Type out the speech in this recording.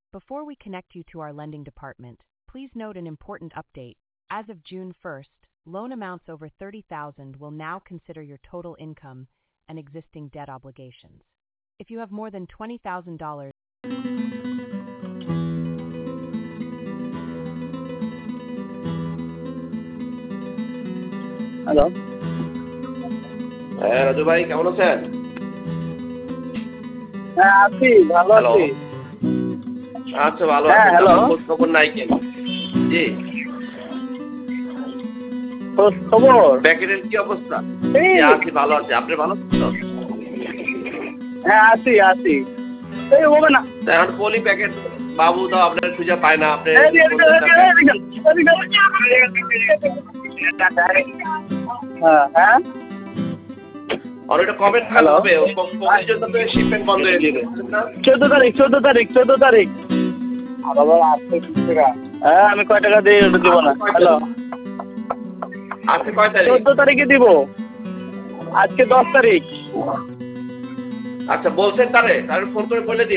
Before we connect you to our lending department, please note an important update. As of June 1st, loan amounts over $30,000 will now consider your total income and existing debt obligations. If you have more than $20,000, hello, হ্যাঁ রাজু ভাই, কেমন আছেন? হ্যাঁ আছি, ভালো hello. আছি। আচ্ছা, ভালো হ্যাঁ, আছেন? হ্যালো। আপনার খোঁজ খবর নাই কেন? জি। খোঁজ খবর প্যাকেটের কি অবস্থা? এই, জি, আছি, ভালো আছি। আপনি ভালো আছেন তো? হ্যাঁ আছি আছি। এই হবে না। তা এখন পলি প্যাকেট বাবু তো আপনার খুঁজে পায় না। আপনি এই যে, বলতেন না হ্যাঁ হ্যাঁ, আর ওটা কবে টাকা হ্যালো। হবে? কোম্পানির জন্য তো শিপমেন্ট বন্ধ হয়ে দিবে। 14 তারিখ। হ্যাঁ, আমি কয় টাকা দিয়ে ওটা দিব না। হ্যালো, আজকে কয় তারিখ? 14 তারিখে দিব। আজকে 10 তারিখ। আচ্ছা, বলছেন তারে ফোন করে বলে দিন।